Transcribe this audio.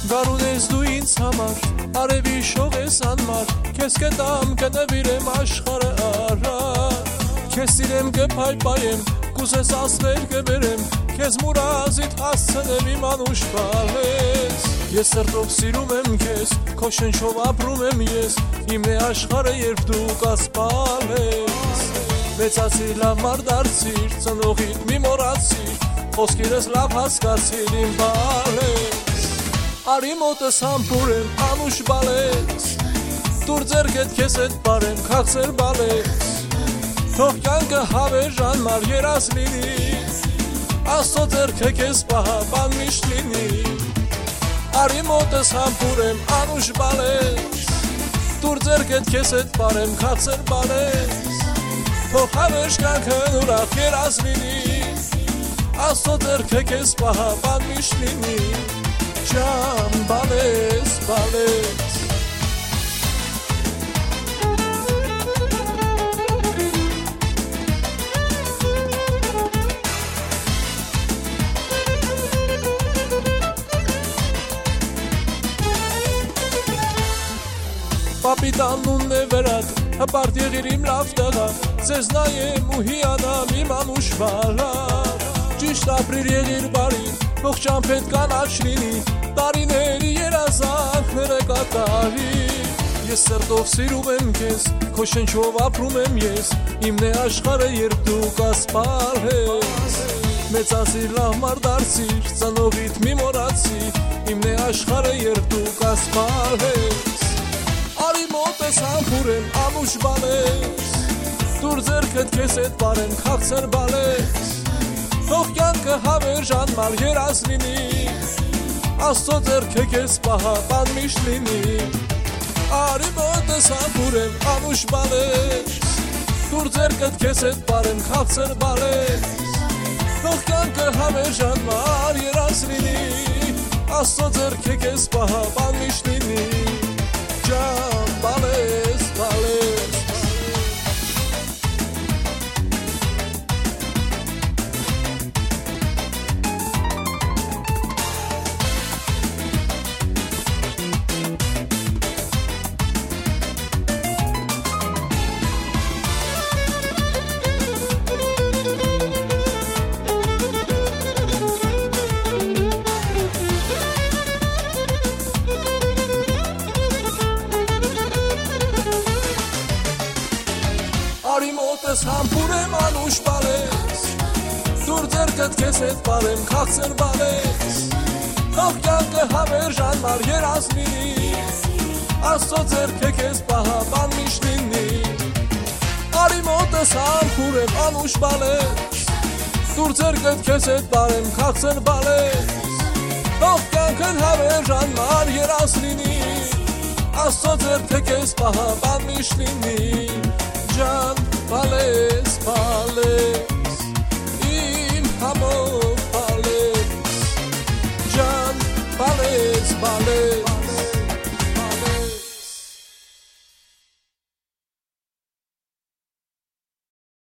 Գարունես դու ինձ համար, արևի շողես անմար, քեզ կտամ կնվիրեմ աշխարհը առար, քեզ սիրեմ կփայփայեմ, կուզես ասվել կբերեմ, քեզ մուրազիդ հասցնեմ իմ անուշ բալես, ես սրտով սիրում եմ քեզ, քո շնչով ապրում եմ ես, իմն է աշխարհը երբ դու կասպալես, մեծացիր լավ մարդ դարձիր, ծնողիդ մի մոռացիր, խոսքերս լավ հասկացիր իմ բալես, արի մոտս համբուրեմ անուշ բալես, դուր ձեռքդ քեզ հետ բարեմ քաղցր բալես, թող կյանքը հավերժանմար երաս լինի, Աստծո ձեռքը քեզ պահապան միշտ լինի, արի մոտս համբուրեմ անուշ բալես, դուր ձեռքդ քեզ հետ բարեմ քաղցր բալես, թող հավերժ կյանքն ուրախ երաս լինի, Աստծո ձեռքը քեզ պահապան միշտ լինի, Ջան բալես բալես Պապիտանունն է վերատ, հպարտ եղիր իմ լավ տղա, ձեզ նայեմ ու հիանամ իմ անուշ բալար, ճիշտ ապրիր եղիր բարի, թող ճամփեդ կանաչ լինի, տարիների երազանքները կատարի, ես սրտով սիրում եմ քեզ, քո շնչով ապրում եմ ես, իմն է աշխարհը երբ դու կասպալես, մեծացիր լավ մարդ դարձիր, ծնողիդ մի մոռացիր, իմն է աշխարհը երբ դու կասպալես, արի մոտս համբուրեմ անուշ բալես, դուր ձեռքդ քեզ հետ բարեմ քաղցր բալես, թող կյանքը հավերժանմար երաս լինի, Աստծո ձեռքը քեզ պահապան միշտ լինի, արի մոտս համբուրեմ անուշ բալես, դուր ձեռքդ քեզ հետ բարեմ քաղցր բալես, թող կյանքը հավերժանմար երաս լինի, Աստծո ձեռքը քեզ պահապան միշտ լինի, ջան բալես բալես Արի մոտս համբուրեմ անուշ բալես, դուր ձեռքդ քեզ հետ բարեմ քաղցր բալես, թող կյանքը հավերժանմար երաս լինի, Աստծո ձեռքը քեզ պահապան միշտ լինի, արի մոտս համբուրեմ անուշ բալես, դուր ձեռքդ քեզ հետ բարեմ քաղցր բալես, թող կյանքն հավերժանմար երաս լինի, Աստծո ձեռքը քեզ պահապան միշտ լինի, Ջան բալես բալես